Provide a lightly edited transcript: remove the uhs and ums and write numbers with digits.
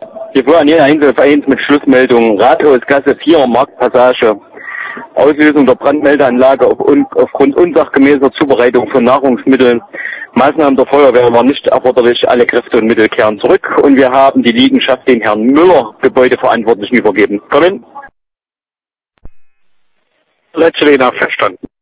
Wir fuhren hier Einzelf 1 mit Schlussmeldung. Rathausgasse 4, Marktpassage. Auslösung der Brandmeldeanlage aufgrund unsachgemäßer Zubereitung von Nahrungsmitteln. Maßnahmen der Feuerwehr waren nicht erforderlich. Alle Kräfte und Mittel kehren zurück. Und wir haben die Liegenschaft dem Herrn Müller, Gebäudeverantwortlichen, übergeben. Kommen. Letzte Rede verstanden.